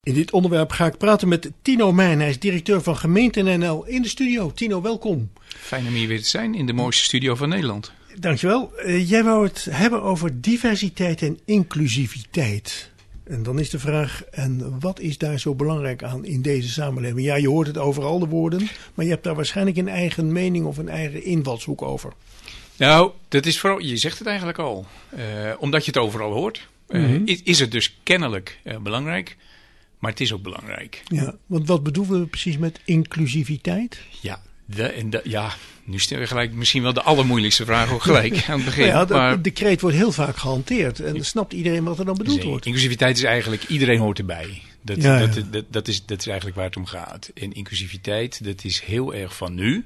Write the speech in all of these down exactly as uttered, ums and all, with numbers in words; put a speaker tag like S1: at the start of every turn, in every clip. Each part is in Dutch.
S1: In dit onderwerp ga ik praten met Tino Mijn. Hij is directeur van Gemeenten N L in de studio. Tino, welkom.
S2: Fijn om hier weer te zijn in de mooiste studio van Nederland.
S1: Dankjewel. Uh, jij wou het hebben over diversiteit en inclusiviteit. En dan is de vraag, en wat is daar zo belangrijk aan in deze samenleving? Ja, je hoort het overal, de woorden, maar je hebt daar waarschijnlijk een eigen mening of een eigen invalshoek over.
S2: Nou, dat is vooral, je zegt het eigenlijk al. Uh, omdat je het overal hoort, uh, mm-hmm. is, is het dus kennelijk uh, belangrijk. Maar het is ook belangrijk.
S1: Ja, want wat bedoelen we precies met inclusiviteit?
S2: Ja, de, en de, ja nu stellen we gelijk misschien wel de allermoeilijkste vraag ook gelijk aan het begin.
S1: Nou ja, de,
S2: maar,
S1: de kreet wordt heel vaak gehanteerd. En dan snapt iedereen wat er dan bedoeld wordt.
S2: Inclusiviteit is eigenlijk, iedereen hoort erbij. Dat,
S1: ja, ja.
S2: Dat, dat, dat, is, dat is eigenlijk waar het om gaat. En inclusiviteit, dat is heel erg van nu.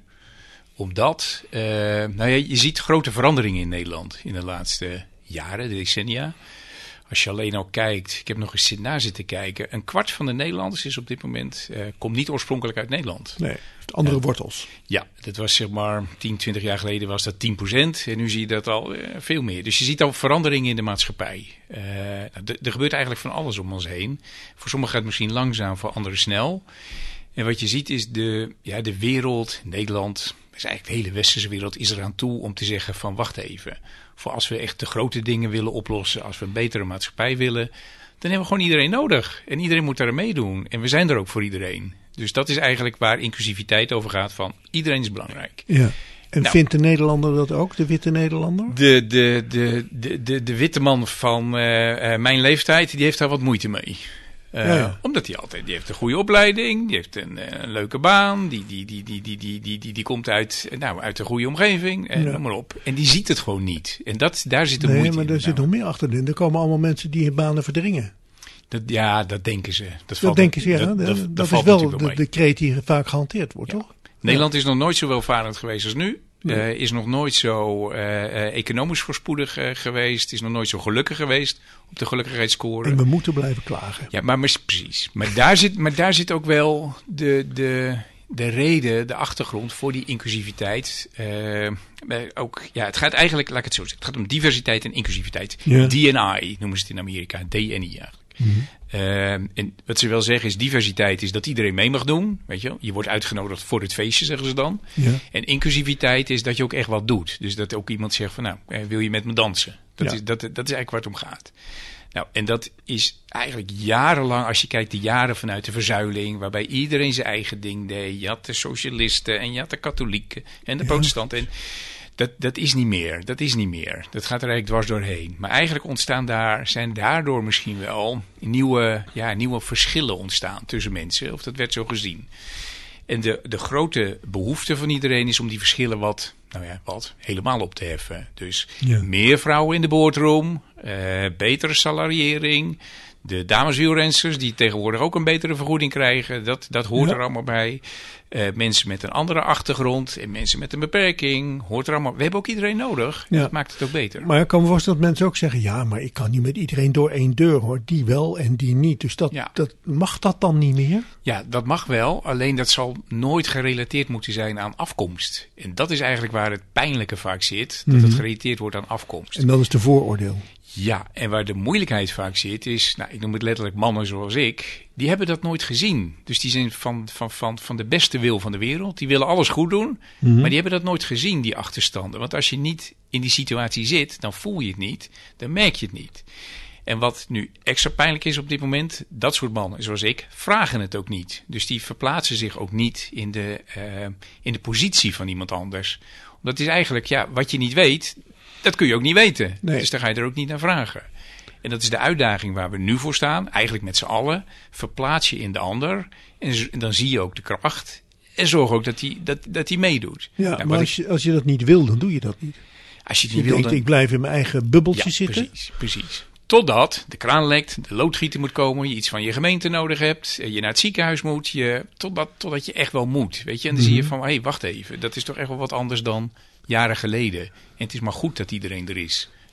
S2: Omdat, uh, nou ja, je ziet grote veranderingen in Nederland in de laatste jaren, de decennia. Als je alleen al kijkt, ik heb nog eens na zitten kijken. Een kwart van de Nederlanders is op dit moment, uh, komt niet oorspronkelijk uit Nederland.
S1: Nee, heeft andere uh, wortels.
S2: Ja, dat was zeg maar tien, twintig jaar geleden was dat tien procent. En nu zie je dat al uh, veel meer. Dus je ziet al veranderingen in de maatschappij. Uh, nou, d- er gebeurt eigenlijk van alles om ons heen. Voor sommigen gaat het misschien langzaam, voor anderen snel. En wat je ziet is de, ja, de wereld, Nederland, is eigenlijk de hele westerse wereld, is eraan toe om te zeggen van wacht even. Voor als we echt de grote dingen willen oplossen, als we een betere maatschappij willen, dan hebben we gewoon iedereen nodig. En iedereen moet daar meedoen. En we zijn er ook voor iedereen. Dus dat is eigenlijk waar inclusiviteit over gaat, van iedereen is belangrijk.
S1: Ja. En
S2: nou,
S1: vindt de Nederlander dat ook, de witte Nederlander?
S2: De, de, de, de, de, de witte man van uh, uh, mijn leeftijd, die heeft daar wat moeite mee. Uh, ja, ja. Omdat hij altijd, die heeft een goede opleiding, die heeft een, een leuke baan, die, die, die, die, die, die, die, die, die komt uit, nou, uit een goede omgeving, en ja. noem maar op. En die ziet het gewoon niet. En dat, daar zit de
S1: nee,
S2: moeite
S1: in. Nee, maar er
S2: nou.
S1: zit nog meer achterin. Er komen allemaal mensen die hun banen verdringen.
S2: Dat, ja, dat denken ze. Dat,
S1: dat
S2: valt,
S1: denken ze, ja.
S2: Dat,
S1: dat,
S2: dat,
S1: dat,
S2: dat
S1: dat is wel de, de kreet die vaak gehanteerd wordt,
S2: ja.
S1: toch?
S2: Nederland
S1: ja.
S2: is nog nooit zo welvarend geweest als nu. Nee. Uh, is nog nooit zo uh, uh, economisch voorspoedig uh, geweest. Is nog nooit zo gelukkig geweest op de gelukkigheidscore.
S1: En we moeten blijven klagen.
S2: Ja, maar, maar precies. Maar daar zit, maar daar zit ook wel de, de, de reden, de achtergrond voor die inclusiviteit. Uh, ook, ja, het gaat eigenlijk, laat ik het zo zeggen. Het gaat om diversiteit en inclusiviteit. Ja. D en I noemen ze het in Amerika. D en I eigenlijk. Mm-hmm. Uh, en wat ze wel zeggen is, diversiteit is dat iedereen mee mag doen. Weet je, je wordt uitgenodigd voor het feestje, zeggen ze dan. Ja. En inclusiviteit is dat je ook echt wat doet. Dus dat ook iemand zegt van, nou, wil je met me dansen? Dat, ja. is, dat, dat is eigenlijk waar het om gaat. Nou, en dat is eigenlijk jarenlang, als je kijkt de jaren vanuit de verzuiling, waarbij iedereen zijn eigen ding deed. Je had de socialisten en je had de katholieken en de ja. protestanten. En Dat, dat is niet meer. Dat is niet meer. Dat gaat er eigenlijk dwars doorheen. Maar eigenlijk ontstaan daar, zijn daardoor misschien wel nieuwe, ja, nieuwe verschillen ontstaan tussen mensen. Of dat werd zo gezien. En de, de grote behoefte van iedereen is om die verschillen wat, nou ja, wat, helemaal op te heffen. Dus ja. meer vrouwen in de boardroom, uh, betere salariering. De dameswielrensters die tegenwoordig ook een betere vergoeding krijgen. Dat, dat hoort ja. er allemaal bij. Uh, mensen met een andere achtergrond en mensen met een beperking. Hoort er allemaal. We hebben ook iedereen nodig. Ja. Dat maakt het ook beter.
S1: Maar ik kan me voorstellen dat mensen ook zeggen, ja, maar ik kan niet met iedereen door één deur, hoor. Die wel en die niet. Dus dat, ja. dat, mag dat dan niet meer?
S2: Ja, dat mag wel. Alleen dat zal nooit gerelateerd moeten zijn aan afkomst. En dat is eigenlijk waar het pijnlijke vaak zit. Dat mm-hmm. het gerelateerd wordt aan afkomst.
S1: En dat is de vooroordeel.
S2: Ja, en waar de moeilijkheid vaak zit is, nou, ik noem het letterlijk mannen zoals ik, die hebben dat nooit gezien. Dus die zijn van, van, van, van de beste wil van de wereld, die willen alles goed doen, mm-hmm. maar die hebben dat nooit gezien, die achterstanden. Want als je niet in die situatie zit, dan voel je het niet, dan merk je het niet. En wat nu extra pijnlijk is op dit moment, dat soort mannen zoals ik, vragen het ook niet. Dus die verplaatsen zich ook niet in de, uh, in de positie van iemand anders. Dat is eigenlijk, ja, wat je niet weet, dat kun je ook niet weten. Nee. Dus daar ga je er ook niet naar vragen. En dat is de uitdaging waar we nu voor staan. Eigenlijk met z'n allen. Verplaats je in de ander. En, z- en dan zie je ook de kracht. En zorg ook dat hij dat, dat die meedoet.
S1: Ja, nou, maar als je, als je dat niet wil, dan doe je dat niet.
S2: Als je het
S1: je
S2: niet wil,
S1: denkt,
S2: dan...
S1: ik blijf in mijn eigen bubbeltje
S2: ja,
S1: zitten.
S2: Precies, precies. Totdat de kraan lekt, de loodgieter moet komen, je iets van je gemeente nodig hebt, je naar het ziekenhuis moet, je, totdat, totdat je echt wel moet. Weet je? En dan mm-hmm. zie je van, hé, hey, wacht even, dat is toch echt wel wat anders dan jaren geleden. En het is maar goed dat iedereen er is.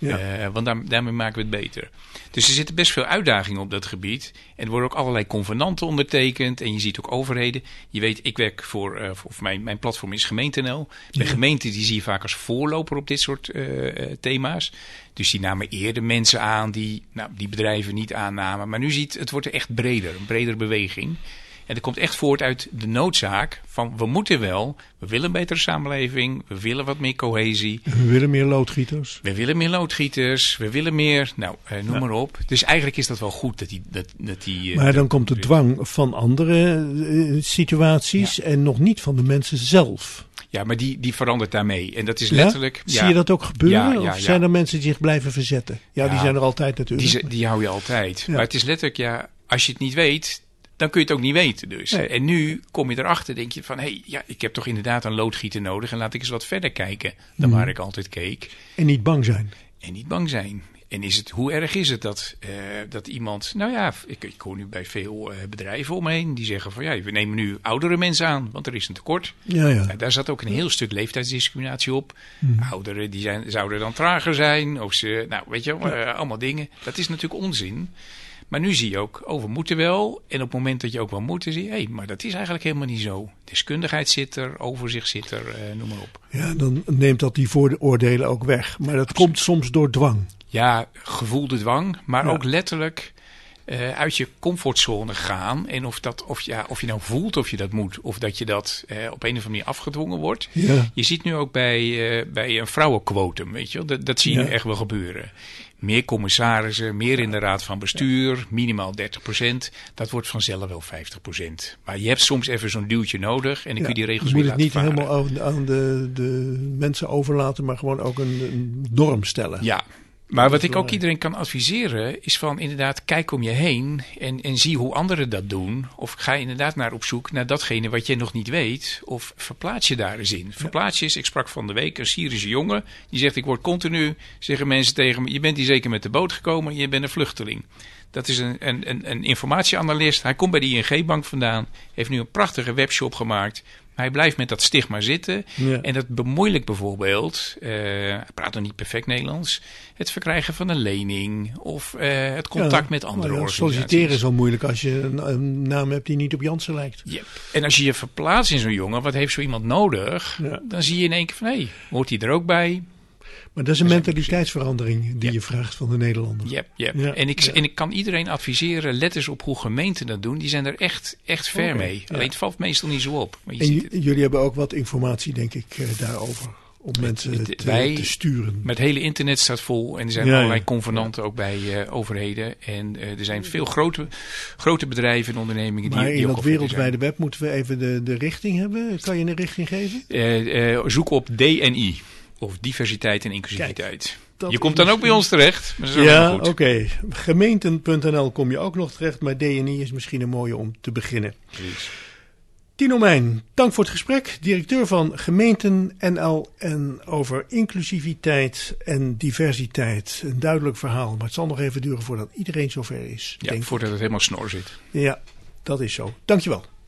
S2: Ja. Uh, want daar, daarmee maken we het beter. Dus er zitten best veel uitdagingen op dat gebied. En er worden ook allerlei convenanten ondertekend. En je ziet ook overheden. Je weet, ik werk voor, uh, voor mijn, mijn platform is gemeente punt n l. Bij ja. gemeenten die zie je vaak als voorloper op dit soort uh, uh, thema's. Dus die namen eerder mensen aan die nou, die bedrijven niet aannamen. Maar nu ziet het wordt er echt breder, een bredere beweging. En dat komt echt voort uit de noodzaak van we moeten wel, we willen een betere samenleving, we willen wat meer cohesie.
S1: We willen meer loodgieters.
S2: We willen meer loodgieters, we willen meer, nou uh, noem ja. maar op. Dus eigenlijk is dat wel goed dat die... Dat, dat die uh,
S1: maar dan komt de dwang van andere uh, situaties ja. en nog niet van de mensen zelf.
S2: Ja, maar die, die verandert daarmee. En dat is letterlijk...
S1: Ja? Ja. Zie je dat ook gebeuren? Ja, ja, of zijn ja. er mensen die zich blijven verzetten? Ja, ja die zijn er altijd natuurlijk.
S2: Die, die hou je altijd. Ja. Maar het is letterlijk, ja, als je het niet weet, dan kun je het ook niet weten dus. Nee. En nu kom je erachter, denk je van, hé, hey, ja, ik heb toch inderdaad een loodgieter nodig en laat ik eens wat verder kijken dan mm. waar ik altijd keek.
S1: En niet bang zijn.
S2: En niet bang zijn. En is het, hoe erg is het dat, uh, dat iemand... Nou ja, ik, ik hoor nu bij veel uh, bedrijven omheen die zeggen van... ja, we nemen nu oudere mensen aan, want er is een tekort.
S1: Ja, ja.
S2: Uh, daar zat ook een heel stuk leeftijdsdiscriminatie op. Hmm. Ouderen die zijn, zouden dan trager zijn. Of ze, nou, weet je wel, uh, ja. allemaal dingen. Dat is natuurlijk onzin. Maar nu zie je ook, oh, we moeten wel. En op het moment dat je ook wel moet, zie je... hé, hey, maar dat is eigenlijk helemaal niet zo. Deskundigheid zit er, overzicht zit er, uh, noem maar op.
S1: Ja, dan neemt dat die vooroordelen ook weg. Maar dat Absoluut. Komt soms door dwang.
S2: Ja, gevoelde dwang, maar ja. ook letterlijk uh, uit je comfortzone gaan. En of, dat, of, ja, of je nou voelt of je dat moet, of dat je dat uh, op een of andere manier afgedwongen wordt.
S1: Ja.
S2: Je ziet nu ook bij, uh, bij een vrouwenquotum, weet je wel, dat, dat zie je ja. nu echt wel gebeuren. Meer commissarissen, meer in de raad van bestuur, minimaal dertig procent. Dat wordt vanzelf wel vijftig procent. Maar je hebt soms even zo'n duwtje nodig en dan ja, kun je die regels
S1: je
S2: weer
S1: laten
S2: varen.
S1: Je moet het niet helemaal aan de, de mensen overlaten, maar gewoon ook een, een norm stellen.
S2: Ja. Maar wat ik ook iedereen kan adviseren is van inderdaad kijk om je heen en, en zie hoe anderen dat doen. Of ga inderdaad naar op zoek naar datgene wat je nog niet weet. Of verplaats je daar eens in. Verplaats je eens, ik sprak van de week een Syrische jongen. Die zegt ik word continu, zeggen mensen tegen me, je bent hier zeker met de boot gekomen, je bent een vluchteling. Dat is een, een, een, een informatieanalist. Hij komt bij de I N G-bank vandaan. Heeft nu een prachtige webshop gemaakt. Maar hij blijft met dat stigma zitten. Ja. En dat bemoeilijkt bijvoorbeeld, uh, hij praat nog niet perfect Nederlands, het verkrijgen van een lening of uh, het contact ja, met andere ja, organisaties.
S1: Solliciteren is al moeilijk als je een, een naam hebt die niet op Jansen lijkt.
S2: Yep. En als je je verplaatst in zo'n jongen, wat heeft zo iemand nodig? Ja. Dan zie je in één keer van, hé, hey, hoort hij er ook bij?
S1: Maar dat is een mentaliteitsverandering die yep. je vraagt van de Nederlander.
S2: Yep, yep. Ja, en, ik, ja. en ik kan iedereen adviseren, let eens op hoe gemeenten dat doen. Die zijn er echt, echt ver okay, mee. Ja. Alleen het valt meestal niet zo op. Maar je
S1: en
S2: ziet
S1: j- jullie hebben ook wat informatie, denk ik, uh, daarover. Om mensen het, te, wij, te sturen.
S2: Met het hele internet staat vol. En er zijn ja, allerlei ja. convenanten ja. ook bij uh, overheden. En uh, er zijn veel grote, grote bedrijven en ondernemingen die...
S1: Maar in
S2: die
S1: dat wereldwijde web moeten we even de, de richting hebben. Kan je een richting geven?
S2: Uh, uh, zoek op D N I. Of diversiteit en inclusiviteit. Kijk, je komt dan ook bij ons terecht. Maar dat is
S1: ja, oké. Okay. Gemeenten punt n l kom je ook nog terecht. Maar D N I is misschien een mooie om te beginnen.
S2: Precies.
S1: Tino Mijn, dank voor het gesprek. Directeur van Gemeenten N L en over inclusiviteit en diversiteit. Een duidelijk verhaal. Maar het zal nog even duren voordat iedereen zover is.
S2: Ja, voordat het helemaal snor zit.
S1: Ja, dat is zo. Dankjewel.